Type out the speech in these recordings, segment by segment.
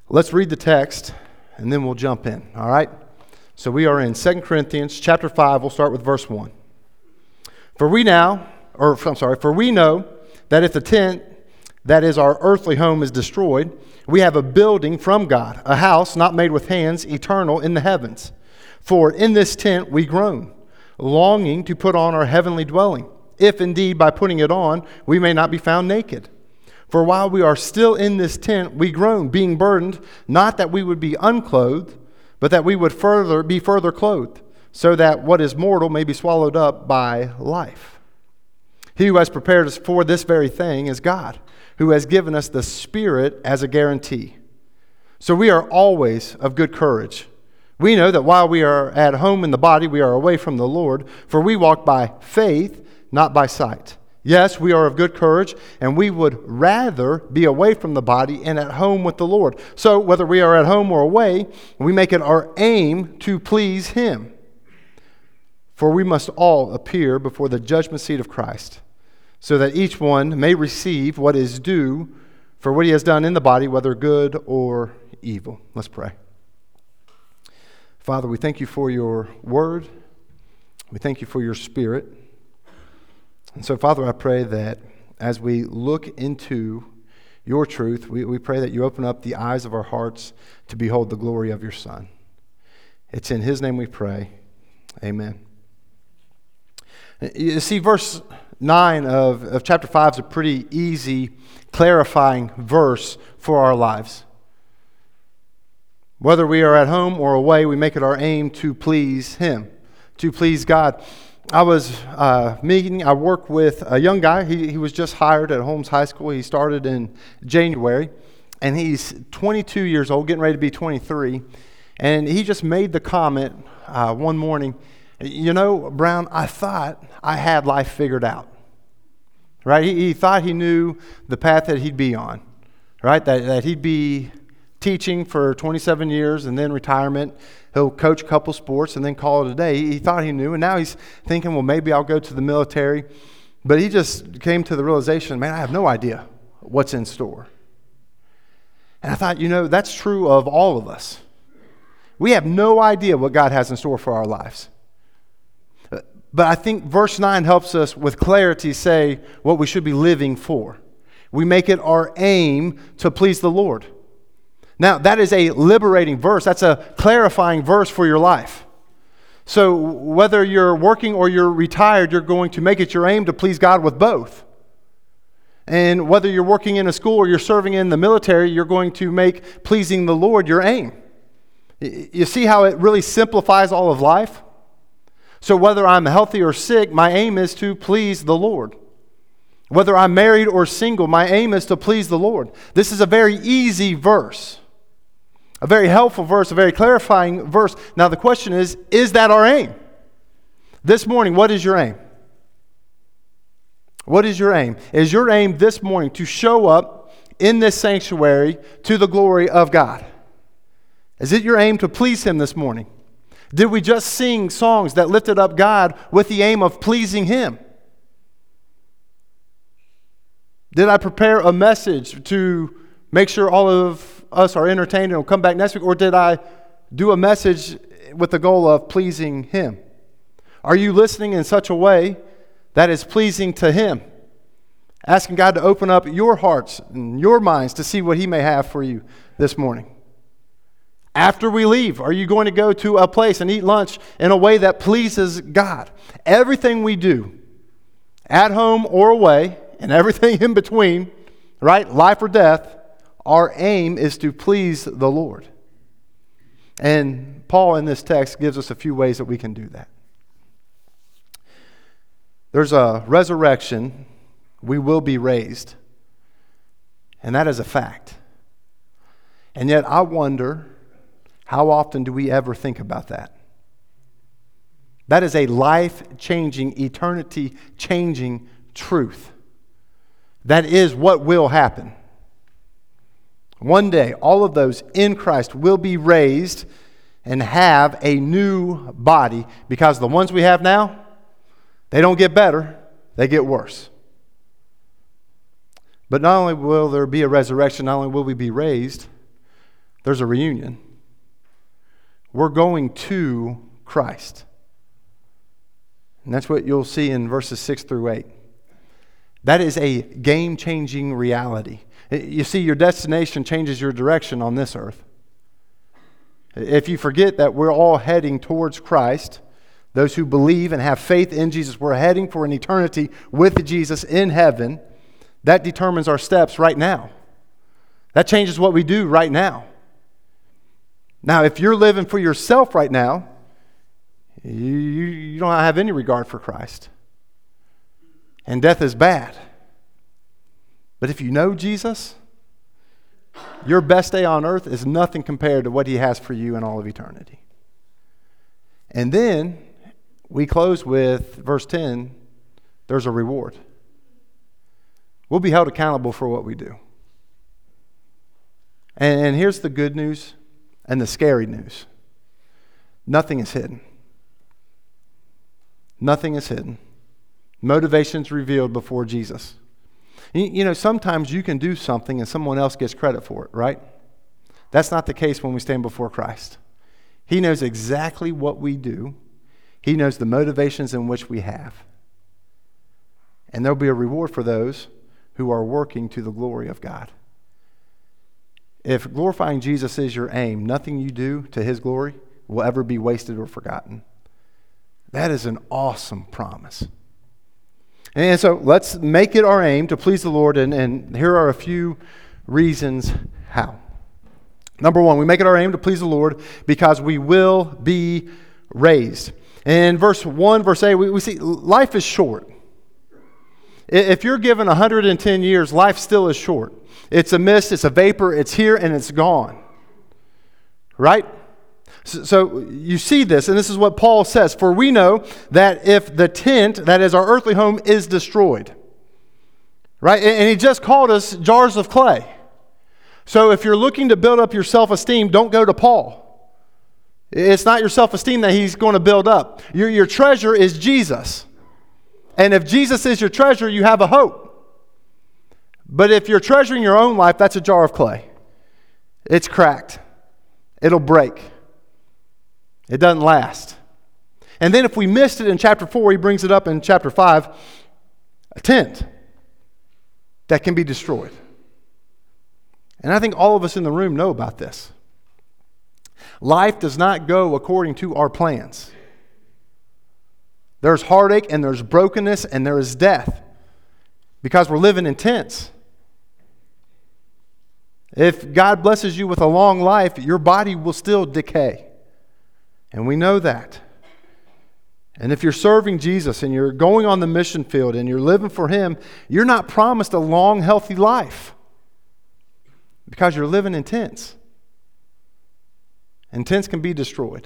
Let's read the text, and then we'll jump in, all right? So we are in 2 Corinthians chapter 5. We'll start with verse 1. For we know that if the tent, that is our earthly home, is destroyed, we have a building from God, a house not made with hands, eternal in the heavens. For in this tent we groan, longing to put on our heavenly dwelling, if indeed by putting it on we may not be found naked. For while we are still in this tent, we groan, being burdened, not that we would be unclothed, but that we would be further clothed, so that what is mortal may be swallowed up by life. He who has prepared us for this very thing is God, who has given us the Spirit as a guarantee. So we are always of good courage. We know that while we are at home in the body, we are away from the Lord, for we walk by faith, not by sight. Yes, we are of good courage, and we would rather be away from the body and at home with the Lord. So whether we are at home or away, we make it our aim to please Him. For we must all appear before the judgment seat of Christ, so that each one may receive what is due for what he has done in the body, whether good or evil. Let's pray. Father, we thank you for your word. We thank you for your Spirit. And so, Father, I pray that as we look into your truth, we pray that you open up the eyes of our hearts to behold the glory of your Son. It's in his name we pray. Amen. You see, verse 9 of chapter 5 is a pretty easy, clarifying verse for our lives. Whether we are at home or away, we make it our aim to please him, to please God. I work with a young guy. He was just hired at Holmes High School. He started in January, and he's 22 years old, getting ready to be 23. And he just made the comment one morning, you know, Brown, I thought I had life figured out. Right? He thought he knew the path that he'd be on. Right? That he'd be teaching for 27 years and then retirement. He'll coach a couple sports and then call it a day. He thought he knew, and now he's thinking, well, maybe I'll go to the military. But he just came to the realization, man, I have no idea what's in store. And I thought, you know, that's true of all of us. We have no idea what God has in store for our lives. But I think verse 9 helps us with clarity say what we should be living for. We make it our aim to please the Lord. Now, that is a liberating verse. That's a clarifying verse for your life. So whether you're working or you're retired, you're going to make it your aim to please God with both. And whether you're working in a school or you're serving in the military, you're going to make pleasing the Lord your aim. You see how it really simplifies all of life? So whether I'm healthy or sick, my aim is to please the Lord. Whether I'm married or single, my aim is to please the Lord. This is a very easy verse. A very helpful verse, a very clarifying verse. Now the question is that our aim? This morning, what is your aim? What is your aim? Is your aim this morning to show up in this sanctuary to the glory of God? Is it your aim to please him this morning? Did we just sing songs that lifted up God with the aim of pleasing him? Did I prepare a message to make sure all of us are entertained and will come back next week? Or did I do a message with the goal of pleasing him? Are you listening in such a way that is pleasing to him? Asking God to open up your hearts and your minds to see what he may have for you this morning. After we leave, are you going to go to a place and eat lunch in a way that pleases God? Everything we do, at home or away, and everything in between, right, life or death, our aim is to please the Lord. And Paul in this text gives us a few ways that we can do that. There's a resurrection. We will be raised. And that is a fact. And yet I wonder, how often do we ever think about that? That is a life-changing, eternity-changing truth. That is what will happen. One day, all of those in Christ will be raised and have a new body, because the ones we have now, they don't get better, they get worse. But not only will there be a resurrection, not only will we be raised, there's a reunion. We're going to Christ. And that's what you'll see in verses 6 through 8. That is a game-changing reality. You see, your destination changes your direction on this earth. If you forget that we're all heading towards Christ, those who believe and have faith in Jesus, we're heading for an eternity with Jesus in heaven. That determines our steps right now. That changes what we do right now. Now, if you're living for yourself right now, you don't have any regard for Christ. And death is bad. But if you know Jesus, your best day on earth is nothing compared to what he has for you in all of eternity. And then we close with verse 10, there's a reward. We'll be held accountable for what we do. And here's the good news and the scary news. Nothing is hidden. Nothing is hidden. Motivation's revealed before Jesus. You know, sometimes you can do something and someone else gets credit for it, right? That's not the case when we stand before Christ. He knows exactly what we do. He knows the motivations in which we have. And there'll be a reward for those who are working to the glory of God. If glorifying Jesus is your aim, nothing you do to his glory will ever be wasted or forgotten. That is an awesome promise. And so let's make it our aim to please the Lord, and here are a few reasons how. Number one, we make it our aim to please the Lord because we will be raised. In verse 1, verse 8, we see life is short. If you're given 110 years, life still is short. It's a mist, it's a vapor, it's here and it's gone. Right? So you see this, and this is what Paul says. For we know that if the tent, that is our earthly home, is destroyed. Right? And he just called us jars of clay. So if you're looking to build up your self-esteem, don't go to Paul. It's not your self-esteem that he's going to build up. Your treasure is Jesus. And if Jesus is your treasure, you have a hope. But if you're treasuring your own life, that's a jar of clay. It's cracked. It'll break. It doesn't last. And then if we missed it in chapter 4, he brings it up in chapter 5, a tent that can be destroyed. And I think all of us in the room know about this. Life does not go according to our plans. There's heartache and there's brokenness and there is death because we're living in tents. If God blesses you with a long life, your body will still decay. And we know that. And if you're serving Jesus and you're going on the mission field and you're living for him, you're not promised a long, healthy life because you're living in tents. And tents can be destroyed.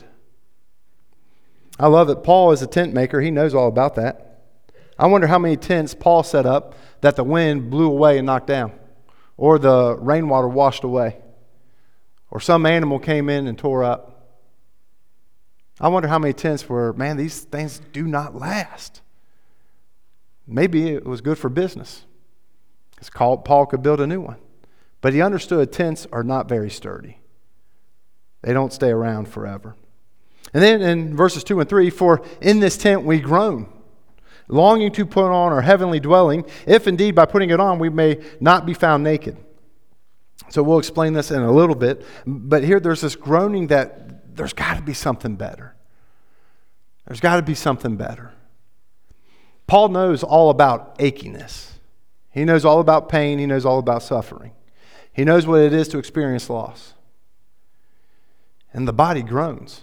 I love it. Paul is a tent maker. He knows all about that. I wonder how many tents Paul set up that the wind blew away and knocked down, or the rainwater washed away, or some animal came in and tore up. I wonder how many tents were, man, these things do not last. Maybe it was good for business, because Paul could build a new one. But he understood tents are not very sturdy. They don't stay around forever. And then in verses 2 and 3, for in this tent we groan, longing to put on our heavenly dwelling, if indeed by putting it on we may not be found naked. So we'll explain this in a little bit. But here there's this groaning that there's got to be something better. There's got to be something better. Paul knows all about achiness. He knows all about pain. He knows all about suffering. He knows what it is to experience loss. And the body groans.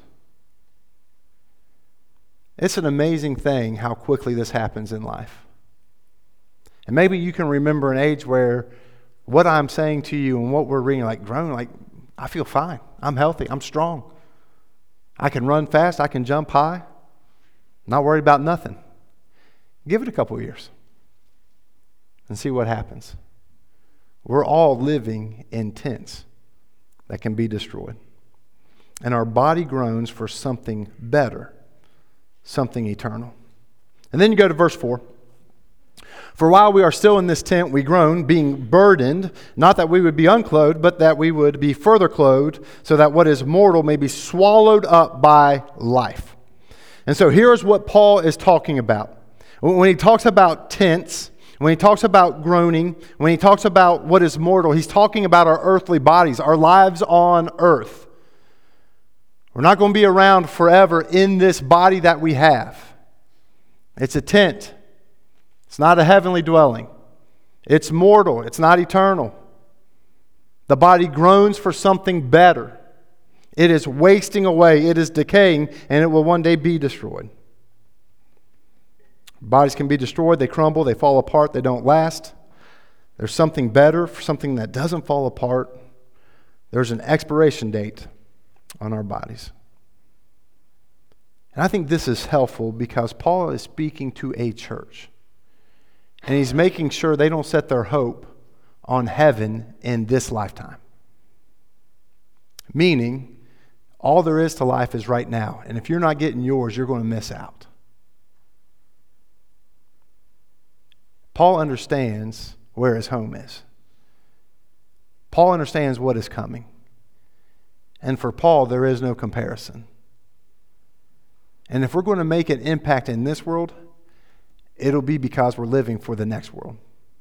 It's an amazing thing how quickly this happens in life. And maybe you can remember an age where what I'm saying to you and what we're reading, like groan, like I feel fine. I'm healthy. I'm strong. I can run fast. I can jump high. Not worried about nothing. Give it a couple of years and see what happens. We're all living in tents that can be destroyed. And our body groans for something better, something eternal. And then you go to verse 4. For while we are still in this tent, we groan, being burdened, not that we would be unclothed, but that we would be further clothed, so that what is mortal may be swallowed up by life. And so here's what Paul is talking about. When he talks about tents, when he talks about groaning, when he talks about what is mortal, he's talking about our earthly bodies, our lives on earth. We're not going to be around forever in this body that we have. It's a tent. It's not a heavenly dwelling. It's mortal. It's not eternal. The body groans for something better. It is wasting away. It is decaying, and it will one day be destroyed. Bodies can be destroyed. They crumble. They fall apart. They don't last. There's something better, for something that doesn't fall apart. There's an expiration date on our bodies. And I think this is helpful because Paul is speaking to a church. And he's making sure they don't set their hope on heaven in this lifetime. Meaning, all there is to life is right now. And if you're not getting yours, you're going to miss out. Paul understands where his home is. Paul understands what is coming. And for Paul, there is no comparison. And if we're going to make an impact in this world, it'll be because we're living for the next world.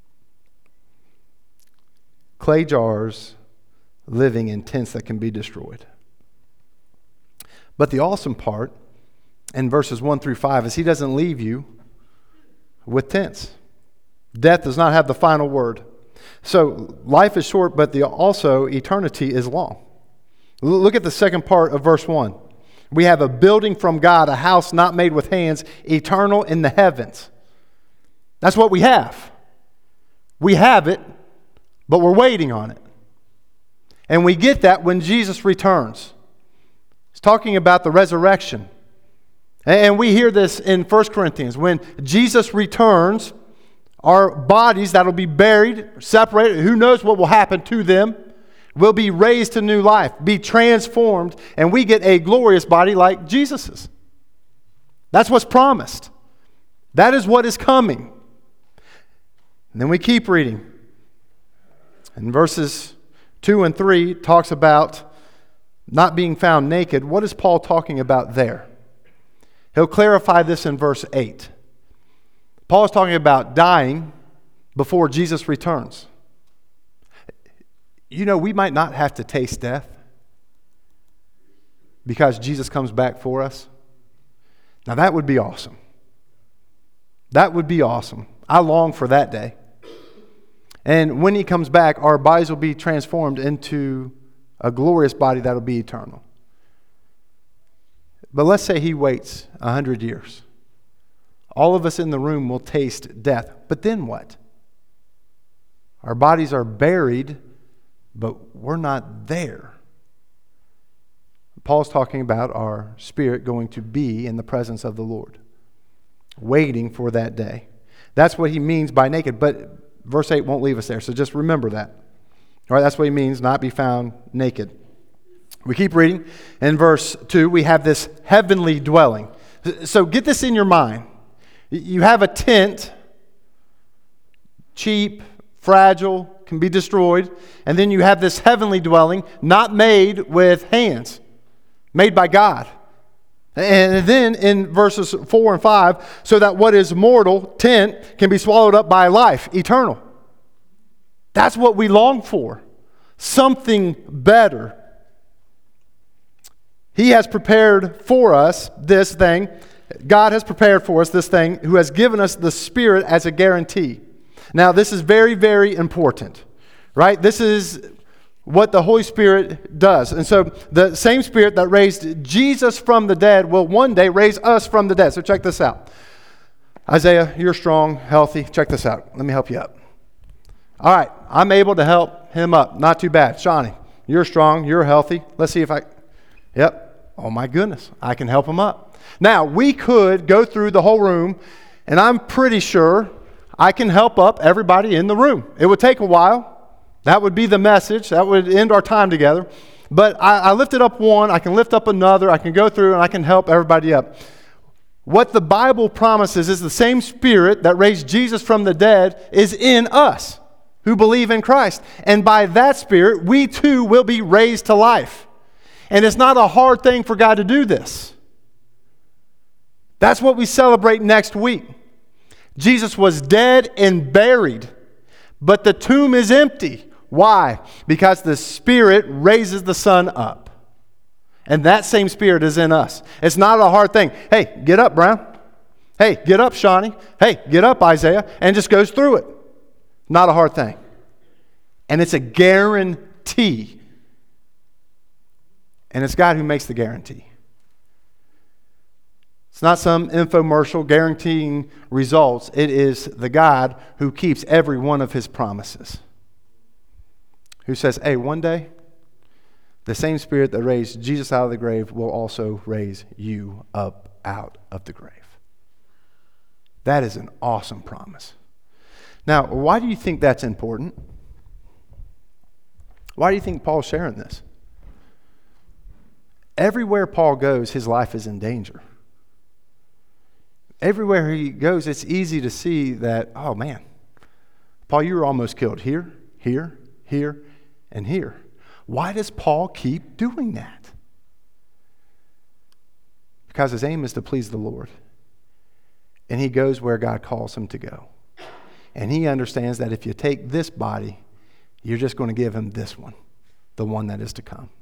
Clay jars living in tents that can be destroyed. But the awesome part in verses 1 through 5 is he doesn't leave you with tents. Death does not have the final word. So life is short, but also eternity is long. Look at the second part of verse 1. We have a building from God, a house not made with hands, eternal in the heavens. That's what we have. We have it, but we're waiting on it. And we get that when Jesus returns. He's talking about the resurrection. And we hear this in 1 Corinthians. When Jesus returns, our bodies that'll be buried, separated, who knows what will happen to them, will be raised to new life, be transformed, and we get a glorious body like Jesus's. That's what's promised. That is what is coming. And then we keep reading. In verses 2 and 3 talks about not being found naked. What is Paul talking about there? He'll clarify this in verse 8. Paul is talking about dying before Jesus returns. You know, we might not have to taste death because Jesus comes back for us. Now that would be awesome. That would be awesome. I long for that day. And when he comes back, our bodies will be transformed into a glorious body that will be eternal. But let's say he waits 100 years. All of us in the room will taste death. But then what? Our bodies are buried, but we're not there. Paul's talking about our spirit going to be in the presence of the Lord, waiting for that day. That's what he means by naked. But verse 8 won't leave us there, so just remember that. All right, that's what he means, not be found naked. We keep reading. In verse 2, we have this heavenly dwelling. So get this in your mind. You have a tent, cheap, fragile, can be destroyed. And then you have this heavenly dwelling, not made with hands, made by God. And then in verses 4 and 5, so that what is mortal, tent, can be swallowed up by life, eternal. That's what we long for. Something better. He has prepared for us this thing. God has prepared for us this thing, who has given us the Spirit as a guarantee. Now, this is very, very important, right? This is what the Holy Spirit does. And so the same Spirit that raised Jesus from the dead will one day raise us from the dead. So check this out. Isaiah, you're strong, healthy. Check this out. Let me help you up. All right, I'm able to help him up. Not too bad. Shawnee, you're strong, you're healthy. Let's see if Yep. Oh my goodness, I can help him up. Now, we could go through the whole room, and I'm pretty sure I can help up everybody in the room. It would take a while. That would be the message. That would end our time together. But I lifted up one, I can lift up another, I can go through and I can help everybody up. What the Bible promises is the same Spirit that raised Jesus from the dead is in us who believe in Christ. And by that Spirit, we too will be raised to life. And it's not a hard thing for God to do this. That's what we celebrate next week. Jesus was dead and buried, but the tomb is empty. Why? Because the Spirit raises the Son up. And that same Spirit is in us. It's not a hard thing. Hey, get up, Brown. Hey, get up, Shawnee. Hey, get up, Isaiah. And just goes through it. Not a hard thing. And it's a guarantee. And it's God who makes the guarantee. It's not some infomercial guaranteeing results. It is the God who keeps every one of his promises. Who says, hey, one day, the same Spirit that raised Jesus out of the grave will also raise you up out of the grave. That is an awesome promise. Now, why do you think that's important? Why do you think Paul's sharing this? Everywhere Paul goes, his life is in danger. Everywhere he goes, it's easy to see that, oh man, Paul, you were almost killed here, here, here, and here. Why does Paul keep doing that? Because his aim is to please the Lord. And he goes where God calls him to go. And he understands that if you take this body, you're just going to give him this one, the one that is to come.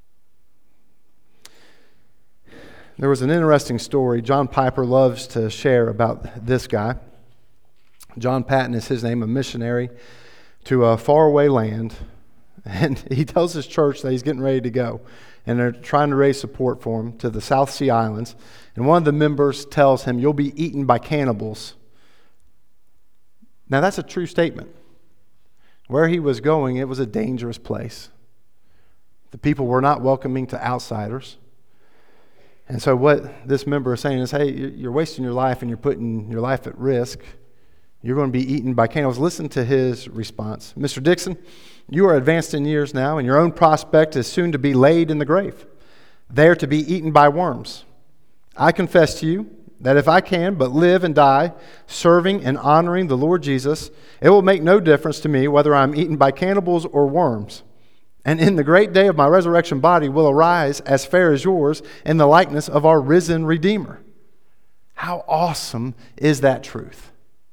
There was an interesting story John Piper loves to share about this guy. John Patton is his name, a missionary to a faraway land. And he tells his church that he's getting ready to go. And they're trying to raise support for him to the South Sea Islands. And one of the members tells him, you'll be eaten by cannibals. Now that's a true statement. Where he was going, it was a dangerous place. The people were not welcoming to outsiders. And so what this member is saying is, hey, you're wasting your life and you're putting your life at risk. You're going to be eaten by cannibals. Listen to his response. Mr. Dixon, you are advanced in years now, and your own prospect is soon to be laid in the grave, there to be eaten by worms. I confess to you that if I can but live and die serving and honoring the Lord Jesus, it will make no difference to me whether I'm eaten by cannibals or worms. And in the great day of my resurrection body will arise as fair as yours in the likeness of our risen Redeemer. How awesome is that truth?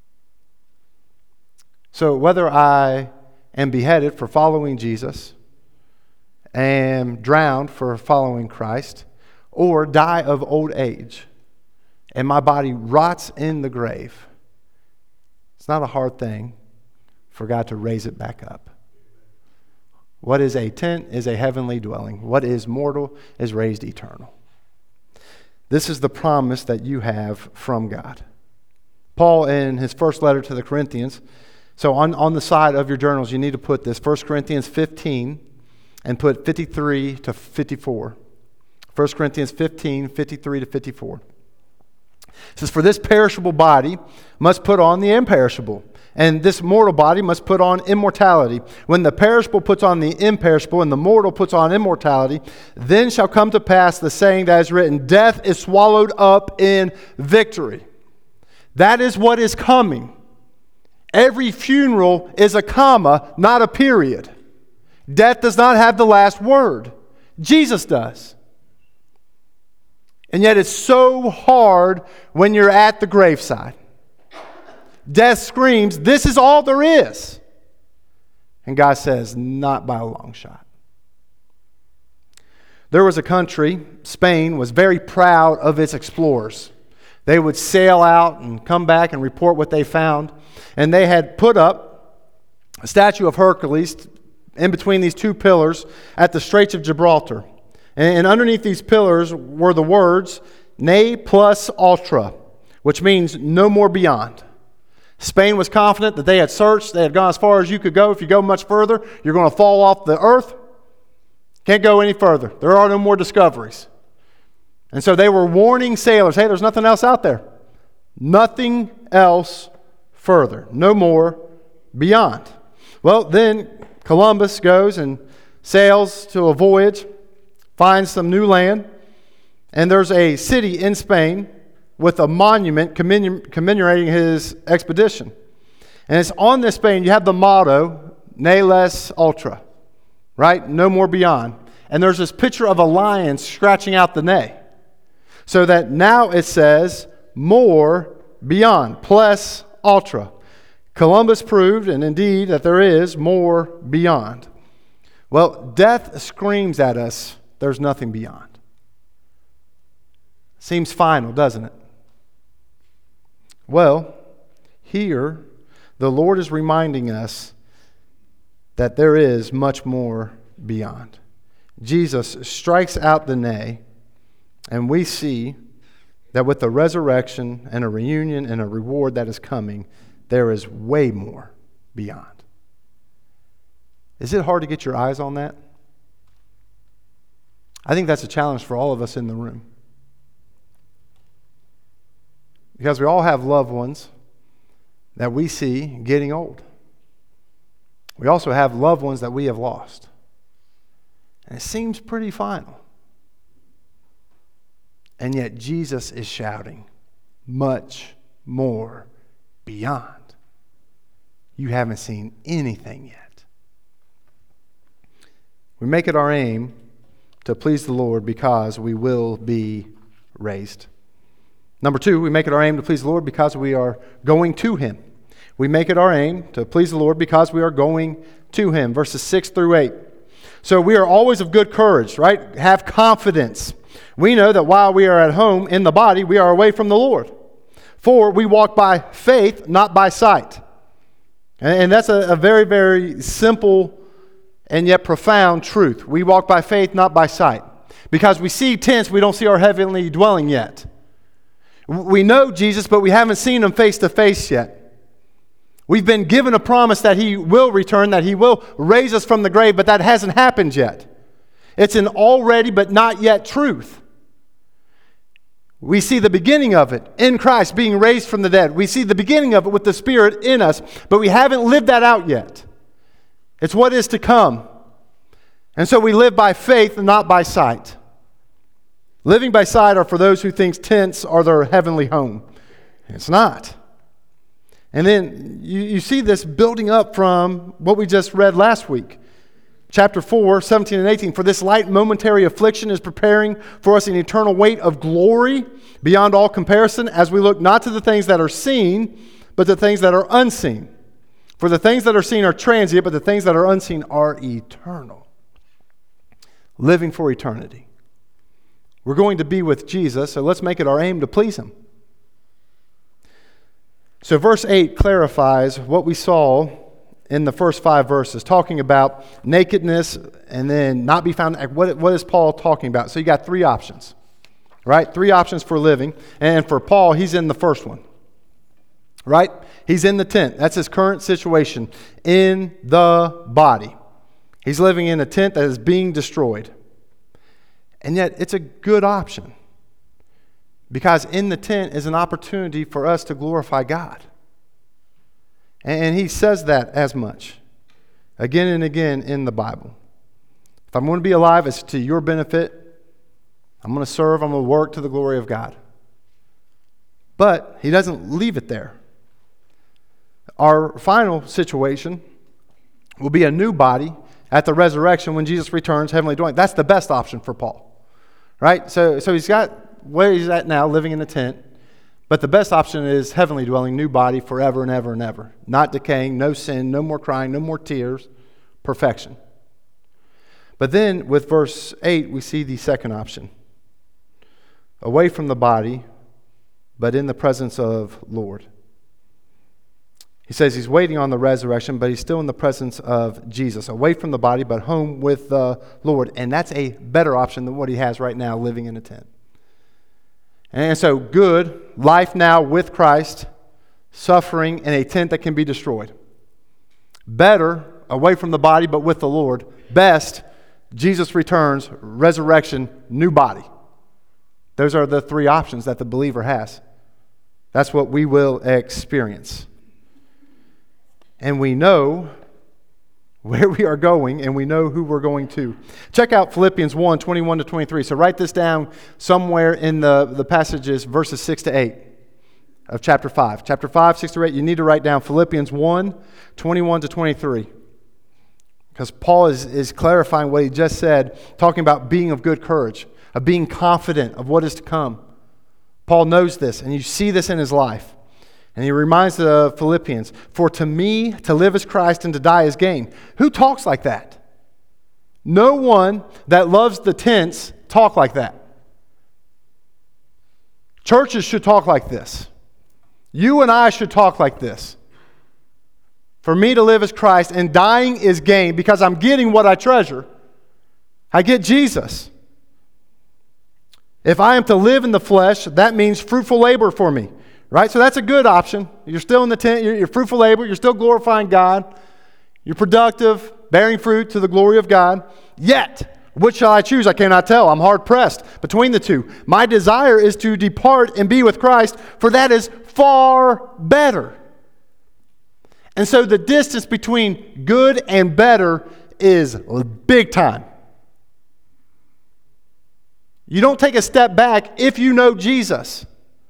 So whether I am beheaded for following Jesus, am drowned for following Christ, or die of old age, and my body rots in the grave, it's not a hard thing for God to raise it back up. What is a tent is a heavenly dwelling. What is mortal is raised eternal. This is the promise that you have from God. Paul, in his first letter to the Corinthians, so on the side of your journals, you need to put this, 1 Corinthians 15, and put 53 to 54. 1 Corinthians 15, 53 to 54. It says, for this perishable body must put on the imperishable, and this mortal body must put on immortality. When the perishable puts on the imperishable, and the mortal puts on immortality, then shall come to pass the saying that is written, death is swallowed up in victory. That is what is coming. Every funeral is a comma, not a period. Death does not have the last word. Jesus does. And yet it's so hard when you're at the graveside. Death screams, this is all there is. And God says, not by a long shot. There was a country, Spain, was very proud of its explorers. They would sail out and come back and report what they found. And they had put up a statue of Hercules in between these two pillars at the Straits of Gibraltar. And underneath these pillars were the words, ne plus ultra, which means no more beyond. Spain was confident that they had searched, they had gone as far as you could go. If you go much further, you're going to fall off the earth. Can't go any further. There are no more discoveries. And so they were warning sailors, hey, there's nothing else out there. Nothing else further. No more beyond. Well, then Columbus goes and sails to a voyage, finds some new land, and there's a city in Spain with a monument commemorating his expedition. And it's on this band, you have the motto, Ne less ultra, right? No more beyond. And there's this picture of a lion scratching out the ne. So that now it says more beyond, plus ultra. Columbus proved, and indeed, that there is more beyond. Well, death screams at us, there's nothing beyond. Seems final, doesn't it? Well, here, the Lord is reminding us that there is much more beyond. Jesus strikes out the nay, and we see that with the resurrection and a reunion and a reward that is coming, there is way more beyond. Is it hard to get your eyes on that? I think that's a challenge for all of us in the room. Because we all have loved ones that we see getting old. We also have loved ones that we have lost. And it seems pretty final. And yet Jesus is shouting, much more beyond. You haven't seen anything yet. We make it our aim to please the Lord because we will be raised. Number 2, we make it our aim to please the Lord because we are going to Him. We make it our aim to please the Lord because we are going to Him. Verses 6 through 8. So we are always of good courage, right? Have confidence. We know that while we are at home in the body, we are away from the Lord. For we walk by faith, not by sight. And that's a very, very simple and yet profound truth. We walk by faith, not by sight. Because we see tents, we don't see our heavenly dwelling yet. We know Jesus, but we haven't seen Him face to face yet. We've been given a promise that He will return, that He will raise us from the grave, but that hasn't happened yet. It's an already but not yet truth. We see the beginning of it in Christ being raised from the dead. We see the beginning of it with the Spirit in us, but we haven't lived that out yet. It's what is to come. And so we live by faith and not by sight. Living by sight are for those who think tents are their heavenly home. It's not. And then you see this building up from what we just read last week. Chapter 4, 17 and 18. For this light momentary affliction is preparing for us an eternal weight of glory beyond all comparison as we look not to the things that are seen, but the things that are unseen. For the things that are seen are transient, but the things that are unseen are eternal. Living for eternity. We're going to be with Jesus, so let's make it our aim to please Him. So verse 8 clarifies what we saw in the first 5 verses, talking about nakedness and then not be found. What is Paul talking about? So you got 3 options, right? 3 options for living. And for Paul, he's in the first one, right? He's in the tent. That's his current situation in the body. He's living in a tent that is being destroyed. And yet it's a good option. Because in the tent is an opportunity for us to glorify God. And he says that as much, again and again in the Bible. If I'm going to be alive, it's to your benefit. I'm going to serve, I'm going to work to the glory of God. But he doesn't leave it there. Our final situation will be a new body at the resurrection when Jesus returns, heavenly dwelling. That's the best option for Paul. Right? So he's got where he's at now, living in a tent. But the best option is heavenly dwelling, new body forever and ever and ever. Not decaying, no sin, no more crying, no more tears, perfection. But then with verse 8, we see the second option. Away from the body, but in the presence of Lord. He says he's waiting on the resurrection, but he's still in the presence of Jesus. Away from the body, but home with the Lord. And that's a better option than what he has right now, living in a tent. And so good, life now with Christ, suffering in a tent that can be destroyed. Better, away from the body, but with the Lord. Best, Jesus returns, resurrection, new body. Those are the 3 options that the believer has. That's what we will experience. And we know where we are going, and we know who we're going to. Check out Philippians 1, 21 to 23. So write this down somewhere in the passages, verses 6 to 8 of chapter 5. Chapter 5, 6 to 8, you need to write down Philippians 1, 21 to 23. Because Paul is clarifying what he just said, talking about being of good courage, of being confident of what is to come. Paul knows this, and you see this in his life. And he reminds the Philippians, for to me, to live is Christ and to die is gain. Who talks like that? No one that loves the tents talk like that. Churches should talk like this. You and I should talk like this. For me to live is Christ and dying is gain because I'm getting what I treasure. I get Jesus. If I am to live in the flesh, that means fruitful labor for me. Right? So that's a good option. You're still in the tent, you're fruitful labor, you're still glorifying God, you're productive, bearing fruit to the glory of God. Yet, which shall I choose? I cannot tell. I'm hard pressed between the two. My desire is to depart and be with Christ, for that is far better. And so the distance between good and better is big time. You don't take a step back if you know Jesus.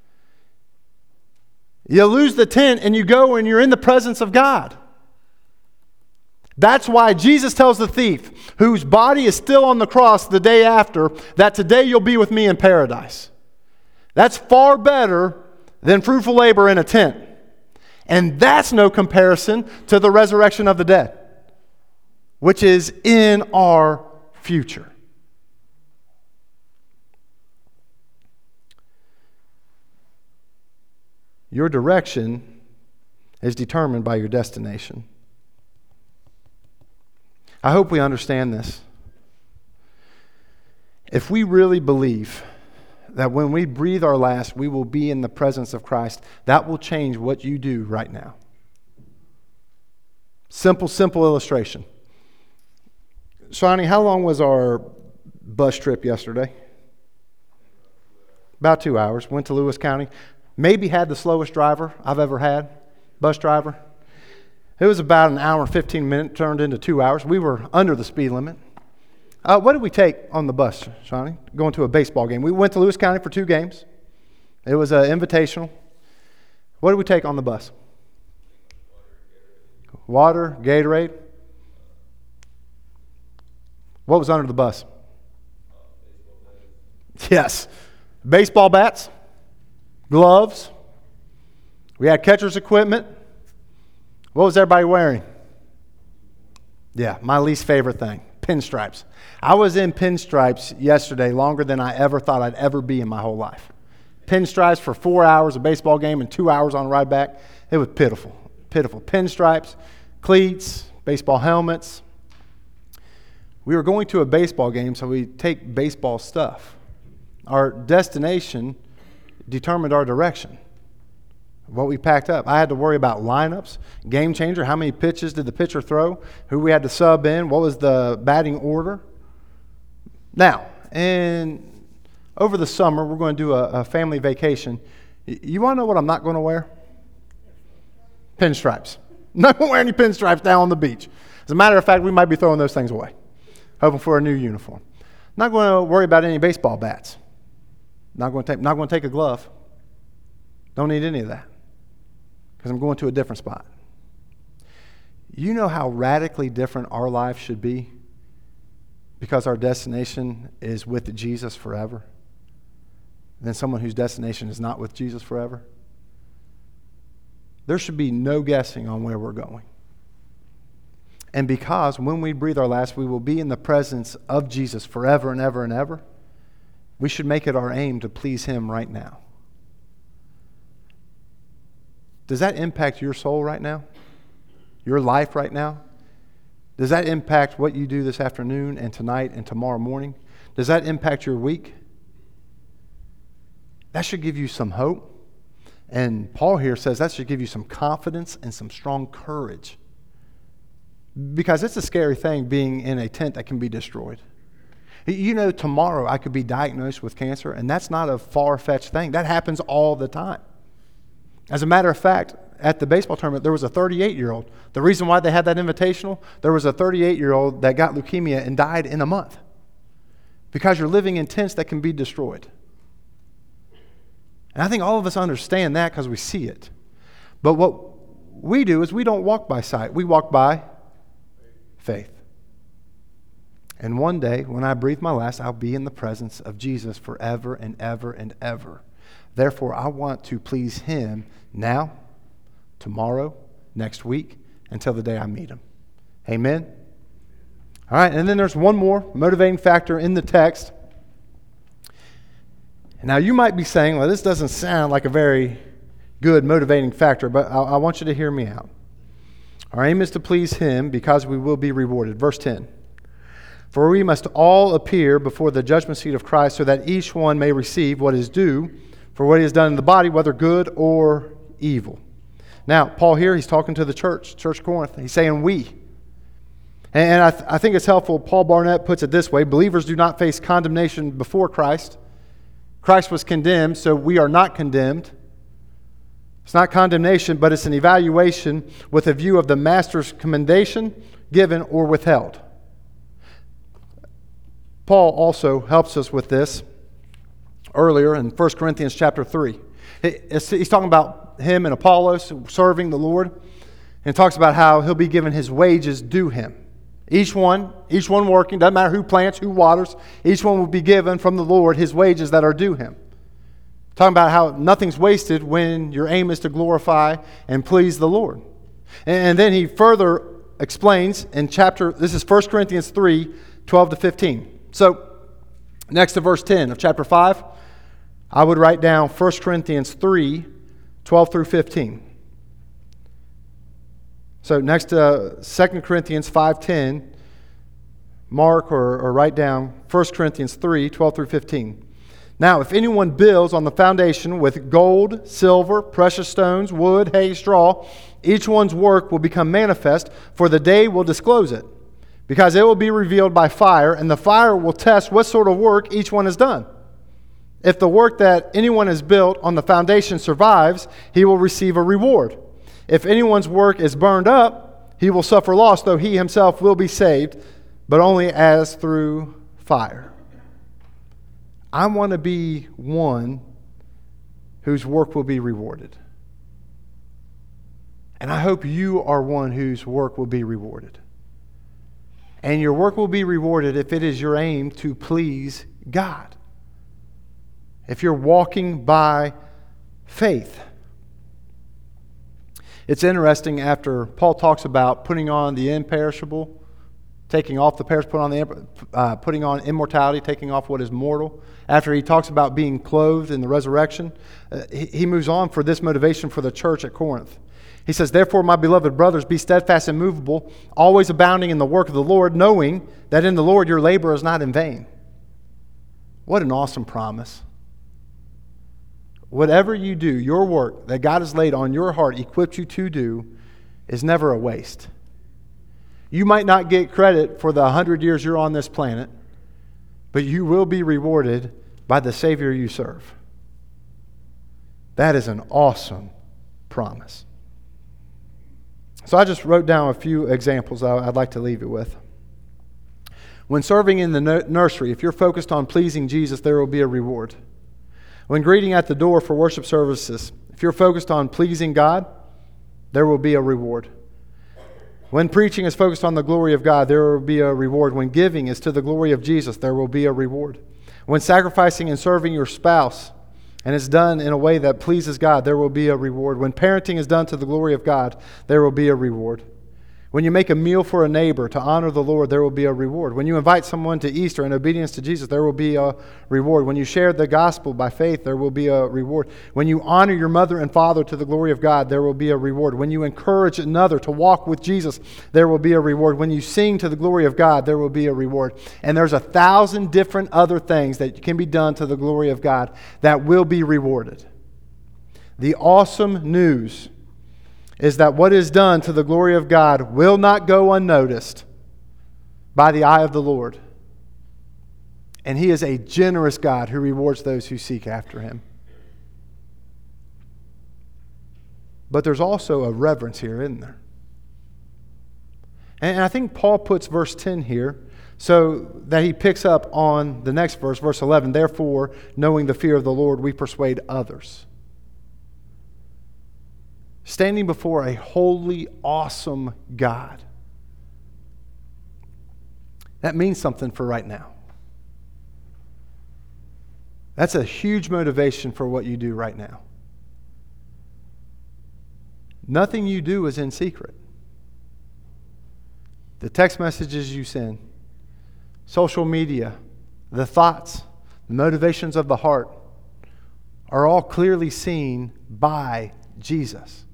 You lose the tent and you go and you're in the presence of God. That's why Jesus tells the thief, whose body is still on the cross the day after, that today you'll be with me in paradise. That's far better than fruitful labor in a tent. And that's no comparison to the resurrection of the dead, which is in our future. Your direction is determined by your destination. I hope we understand this. If we really believe that when we breathe our last, we will be in the presence of Christ, that will change what you do right now. Simple illustration. Shawnee, how long was our bus trip yesterday? About 2 hours. Went to Lewis County. Maybe had the slowest driver I've ever had, bus driver. It was about an hour and 15 minutes, turned into 2 hours. We were under the speed limit. What did we take on the bus, Shawnee? Going to a baseball game. We went to Lewis County for 2 games. It was an invitational. What did we take on the bus? Water, Gatorade. What was under the bus? Yes. Baseball bats. Gloves. We had catcher's equipment. What was everybody wearing? Yeah, my least favorite thing, pinstripes. I was in pinstripes yesterday longer than I ever thought I'd ever be in my whole life. Pinstripes for 4 hours, a baseball game, and 2 hours on the ride back. It was pitiful. Pinstripes, cleats, baseball helmets. We were going to a baseball game, so we take baseball stuff. Our destination determined our direction, what we packed up. I had to worry about lineups, game changer, how many pitches did the pitcher throw, who we had to sub in, what was the batting order. Now, and over the summer, we're going to do a family vacation. You want to know what I'm not going to wear? Pinstripes. I'm not going to wear any pinstripes down on the beach. As a matter of fact, we might be throwing those things away, hoping for a new uniform. Not going to worry about any baseball bats. Not going to take a glove. Don't need any of that because I'm going to a different spot. You know how radically different our life should be because our destination is with Jesus forever than someone whose destination is not with Jesus forever? There should be no guessing on where we're going. And because when we breathe our last, we will be in the presence of Jesus forever and ever and ever, we should make it our aim to please Him right now. Does that impact your soul right now? Your life right now? Does that impact what you do this afternoon and tonight and tomorrow morning? Does that impact your week? That should give you some hope. And Paul here says that should give you some confidence and some strong courage. Because it's a scary thing being in a tent that can be destroyed. You know, tomorrow I could be diagnosed with cancer, and that's not a far-fetched thing. That happens all the time. As a matter of fact, at the baseball tournament, there was a 38-year-old. The reason why they had that invitational, there was a 38-year-old that got leukemia and died in a month. Because you're living in tents that can be destroyed. And I think all of us understand that because we see it. But what we do is we don't walk by sight. We walk by faith. And one day, when I breathe my last, I'll be in the presence of Jesus forever and ever and ever. Therefore, I want to please Him now, tomorrow, next week, until the day I meet Him. Amen? All right, and then there's one more motivating factor in the text. Now, you might be saying, well, this doesn't sound like a very good motivating factor, but I want you to hear me out. Our aim is to please Him because we will be rewarded. Verse 10. For we must all appear before the judgment seat of Christ so that each one may receive what is due for what he has done in the body, whether good or evil. Now, Paul here, he's talking to the church Corinth. He's saying we. And I think it's helpful. Paul Barnett puts it this way. Believers do not face condemnation before Christ. Christ was condemned, so we are not condemned. It's not condemnation, but it's an evaluation with a view of the master's commendation given or withheld. Paul also helps us with this earlier in 1 Corinthians chapter 3. He's talking about him and Apollos serving the Lord, and talks about how he'll be given his wages due him. Each one working, doesn't matter who plants, who waters, each one will be given from the Lord his wages that are due him. Talking about how nothing's wasted when your aim is to glorify and please the Lord. And then he further explains in this is 1 Corinthians 3, 12 to 15. So, next to verse 10 of chapter 5, I would write down 1 Corinthians 3, 12 through 15. So, next to 2 Corinthians 5:10, mark or write down 1 Corinthians 3, 12 through 15. Now, if anyone builds on the foundation with gold, silver, precious stones, wood, hay, straw, each one's work will become manifest, for the day will disclose it. Because it will be revealed by fire, and the fire will test what sort of work each one has done. If the work that anyone has built on the foundation survives, he will receive a reward. If anyone's work is burned up, he will suffer loss, though he himself will be saved, but only as through fire. I want to be one whose work will be rewarded. And I hope you are one whose work will be rewarded. And your work will be rewarded if it is your aim to please God. If you're walking by faith. It's interesting after Paul talks about putting on the imperishable, taking off the perishable, putting on immortality, taking off what is mortal. After he talks about being clothed in the resurrection, he moves on for this motivation for the church at Corinth. He says, therefore, my beloved brothers, be steadfast and immovable, always abounding in the work of the Lord, knowing that in the Lord your labor is not in vain. What an awesome promise. Whatever you do, your work that God has laid on your heart, equipped you to do, is never a waste. You might not get credit for the 100 years you're on this planet, but you will be rewarded by the Savior you serve. That is an awesome promise. So I just wrote down a few examples I'd like to leave you with. When serving in the nursery, if you're focused on pleasing Jesus, there will be a reward. When greeting at the door for worship services, if you're focused on pleasing God, there will be a reward. When preaching is focused on the glory of God, there will be a reward. When giving is to the glory of Jesus, there will be a reward. When sacrificing and serving your spouse, and it's done in a way that pleases God, there will be a reward. When parenting is done to the glory of God, there will be a reward. When you make a meal for a neighbor to honor the Lord, there will be a reward. When you invite someone to Easter in obedience to Jesus, there will be a reward. When you share the gospel by faith, there will be a reward. When you honor your mother and father to the glory of God, there will be a reward. When you encourage another to walk with Jesus, there will be a reward. When you sing to the glory of God, there will be a reward. And there's 1,000 different other things that can be done to the glory of God that will be rewarded. The awesome news is that what is done to the glory of God will not go unnoticed by the eye of the Lord. And He is a generous God who rewards those who seek after Him. but there's also a reverence here, isn't there? And I think Paul puts verse 10 here so that he picks up on the next verse, verse 11. Therefore, knowing the fear of the Lord, we persuade others. Standing before a holy, awesome God. That means something for right now. That's a huge motivation for what you do right now. Nothing you do is in secret. The text messages you send, social media, the thoughts, the motivations of the heart are all clearly seen by Jesus.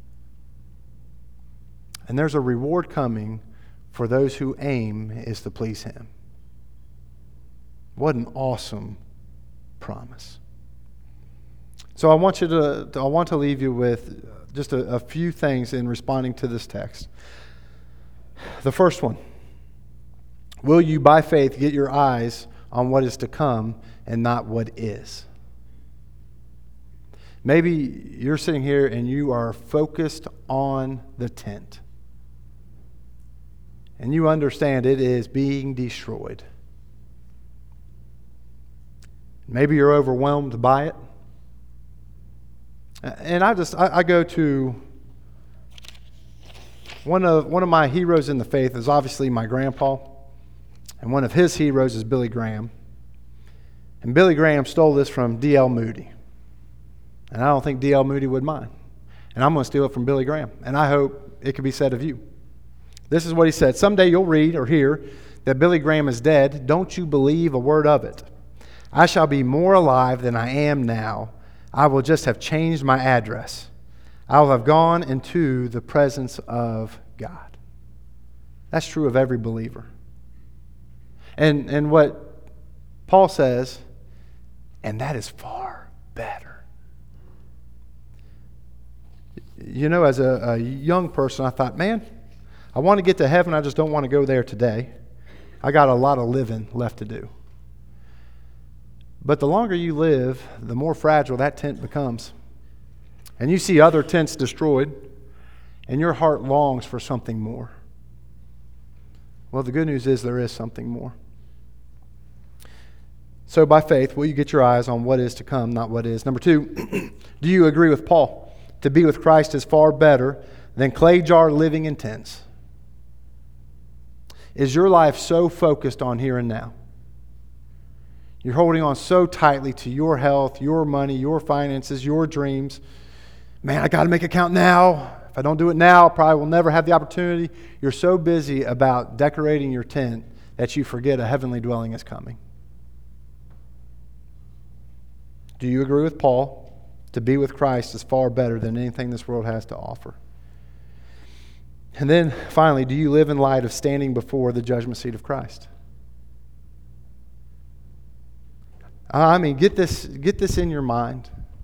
And there's a reward coming for those who aim is to please Him. What an awesome promise. So I want to leave you with just a few things in responding to this text. The first one, will you by faith get your eyes on what is to come and not what is? Maybe you're sitting here and you are focused on the tent. And you understand it is being destroyed. Maybe you're overwhelmed by it. And I go to one of my heroes in the faith is obviously my grandpa, and one of his heroes is Billy Graham. And Billy Graham stole this from D.L. Moody. And I don't think D.L. Moody would mind. And I'm going to steal it from Billy Graham. And I hope it could be said of you. This is what he said. Someday you'll read or hear that Billy Graham is dead. Don't you believe a word of it. I shall be more alive than I am now. I will just have changed my address. I will have gone into the presence of God. That's true of every believer. And what Paul says, and that is far better. You know, as a young person, I thought, man, I want to get to heaven. I just don't want to go there today. I got a lot of living left to do. But the longer you live, the more fragile that tent becomes. And you see other tents destroyed, and your heart longs for something more. Well, the good news is there is something more. So by faith, will you get your eyes on what is to come, not what is? Number 2, do you agree with Paul? To be with Christ is far better than clay jar living in tents. Is your life so focused on here and now? You're holding on so tightly to your health, your money, your finances, your dreams. Man, I got to make it count now. If I don't do it now, I probably will never have the opportunity. You're so busy about decorating your tent that you forget a heavenly dwelling is coming. Do you agree with Paul? To be with Christ is far better than anything this world has to offer. And then, finally, do you live in light of standing before the judgment seat of Christ? I mean, get this in your mind.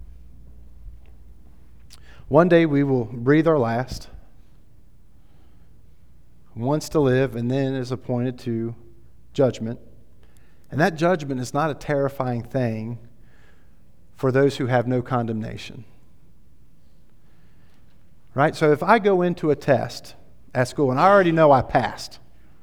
One day we will breathe our last, once to live, and then is appointed to judgment. And that judgment is not a terrifying thing for those who have no condemnation. Right? So if I go into a test at school and I already know I passed,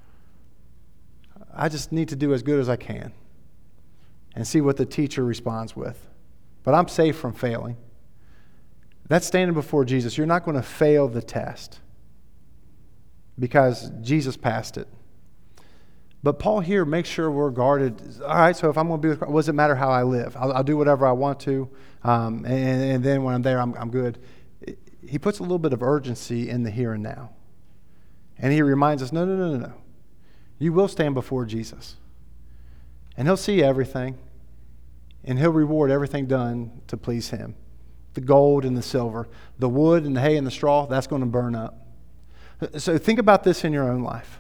I just need to do as good as I can and see what the teacher responds with. But I'm safe from failing. That's standing before Jesus. You're not going to fail the test because Jesus passed it. But Paul here makes sure we're guarded. All right, so if I'm going to be with Christ, what does it matter how I live? I'll do whatever I want to, and then when I'm there, I'm good. He puts a little bit of urgency in the here and now. And he reminds us, no. You will stand before Jesus. And He'll see everything. And He'll reward everything done to please Him. The gold and the silver, the wood and the hay and the straw, that's going to burn up. So think about this in your own life.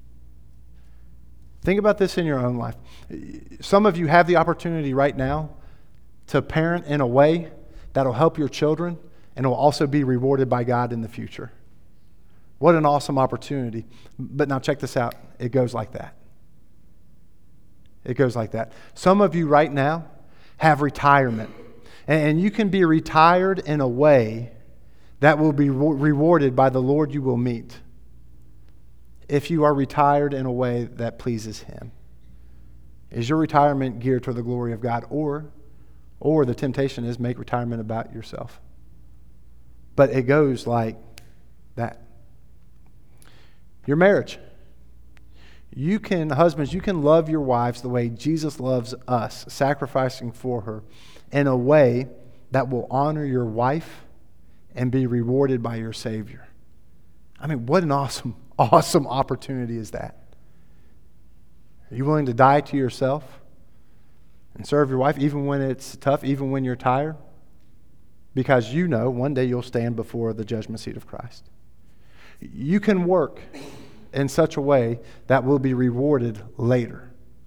Think about this in your own life. Some of you have the opportunity right now to parent in a way that'll help your children and will also be rewarded by God in the future. What an awesome opportunity. But now check this out. It goes like that. It goes like that. Some of you right now have retirement. And you can be retired in a way that will be rewarded by the Lord you will meet if you are retired in a way that pleases Him. Is your retirement geared toward the glory of God, or the temptation is make retirement about yourself? But it goes like that. Your marriage. Husbands, you can love your wives the way Jesus loves us, sacrificing for her in a way that will honor your wife and be rewarded by your Savior. I mean, what an awesome opportunity is that? Are you willing to die to yourself and serve your wife even when it's tough, even when you're tired? Because you know one day you'll stand before the judgment seat of Christ. You can work in such a way that will be rewarded later.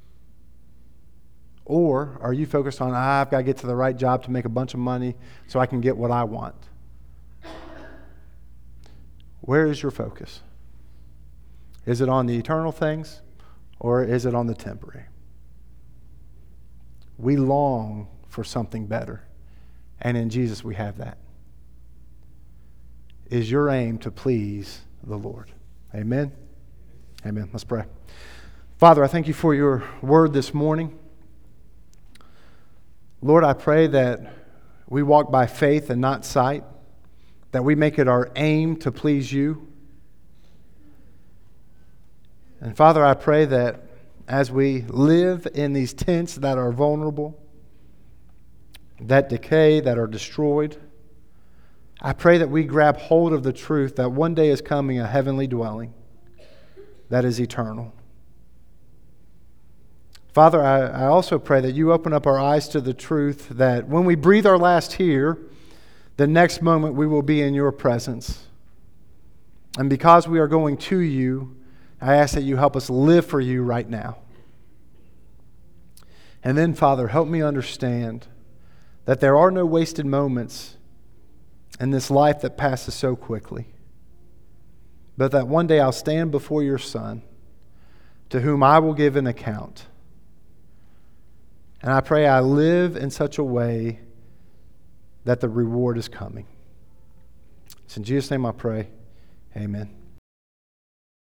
Or are you focused on, I've got to get to the right job to make a bunch of money so I can get what I want? Where is your focus? Is it on the eternal things, or is it on the temporary? We long for something better, and in Jesus we have that. Is your aim to please the Lord? Amen? Amen. Let's pray. Father, I thank you for your word this morning. Lord, I pray that we walk by faith and not sight, that we make it our aim to please you. And Father, I pray that as we live in these tents that are vulnerable, that decay, that are destroyed, I pray that we grab hold of the truth that one day is coming a heavenly dwelling that is eternal. Father, I also pray that you open up our eyes to the truth that when we breathe our last here, the next moment we will be in your presence. And because we are going to you, I ask that you help us live for you right now. And then, Father, help me understand that there are no wasted moments in this life that passes so quickly, but that one day I'll stand before your Son, to whom I will give an account. And I pray I live in such a way that the reward is coming. It's in Jesus' name I pray. Amen.